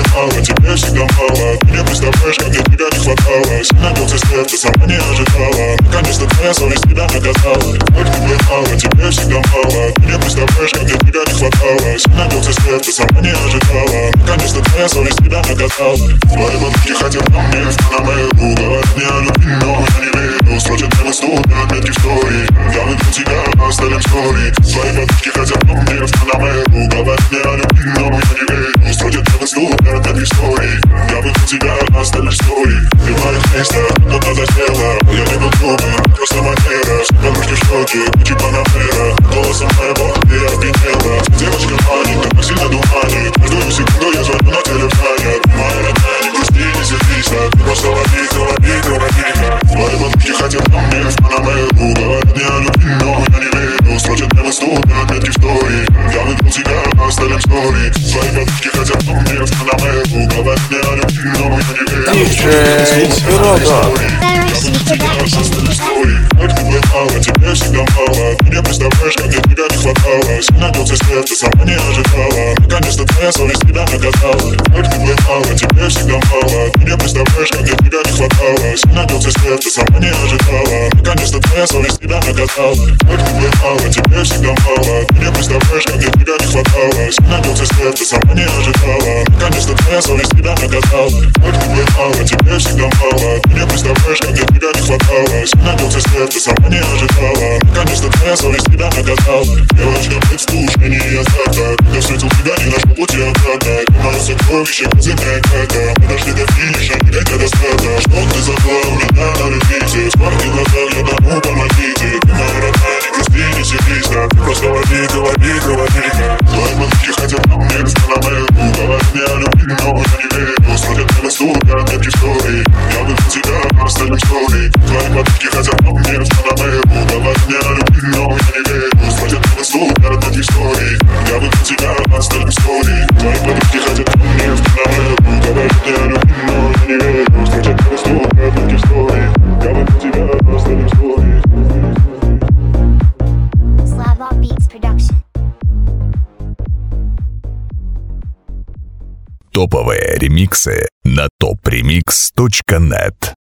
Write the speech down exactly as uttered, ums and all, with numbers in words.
мало, тебе всегда мало. Ты не представляешь, как мне тебя не хватало. Сильно бился свет, ты сама не ожидала. Наконец-то твоя совесть тебя наказала. Как тебе мало, тебе всегда мало. Ты не представляешь, как мне тебя не хватало. Сильно бился свет, ты сама не ожидала. Наконец-то твоя совесть тебя наказала. Твои подруги хотят на мне, на мою руку. Говорят мне о любви, но я не верю. Строчат мне в инсту, отметки в стори. Я выйду тебя на остальном стори. Твои подруги хотят на мне, на мою руку. Говорят мне о любви, но я не верю. Строчат мне в инсту, отметки в стори. Я выйду тебя на остальном стори. Ты в моих местах, кто-то засела. Я не был трудным, просто манера. Подружки в шоке, ключи панамера. Голосом моего я опьянела. Девочка манит, так сильно дурманит. Каждую секунду я звоню на телефоне. Моя родная, не грусти, не сердись. Ты просто лови, ты лови, ты лови. Твои подруги хотят на мне, на мою руку. Говорят мне о любви, но я не верю. Строчат мне в инсту, отметки в стори. Я выйду тебя на остальном стори. Твои подруги хотят на мне, на мою руку. Говорят мне о любви, но я не верю. диджей Сирода. Как тебе мало, тебе всегда мало. Ты не представляешь, как мне тебя не хватало. Сильно бился свет, ты сама не ожидала. Наконец-то твоя совесть тебя наказала. Как тебе мало, тебе всегда мало. Ты не представляешь, как мне тебя не хватало. Сильно бился свет, ты сама не ожидала. Наконец-то твоя совесть тебя наказала. Как тебе мало, тебе всегда мало. Ты не представляешь, как мне тебя не хватало. Сильно бился свет, ты сама не ожидала. Наконец-то твоя совесть тебя наказала. Как тебе мало, тебе всегда мало. Ты не представляешь, как мне тебя не хватало. Сильно бился свет, ты сама не ожидала. Наконец-то твоя совесть тебя наказала. Девочка, предслушай, не я так. Я встретил тебя не наш по пути обратно. Ты мое сокровище, земля как-то. Подожди до финиша, не дайте достаточно. Что ты забыла у меня на репите? Спарки в глазах, я тому помогите. Ты моя родная, не грусти, не сердись. Ты просто лови, ты лови, ты лови. Твои подруги хотят на мне, на мою руку. Говорят мне о любви, но я не верю. Строчат мне в инсту, отметки в стори. Я выйду тебя на остальном стори. Твои подруги хотят на мне, на мою руку. Говорят мне о любви, но я не верю. Строчат мне в инсту, отметки в стори. Я выйду тебя на остальном стори. Твои подруги хотят на мне, на мою руку. Говорят мне о любви, но я не верю. Строчат мне в инсту, отметки в стори. Я выйду тебя на остальном стори. Slava Beats Production. Топовые ремиксы на топ ремикс точка нет.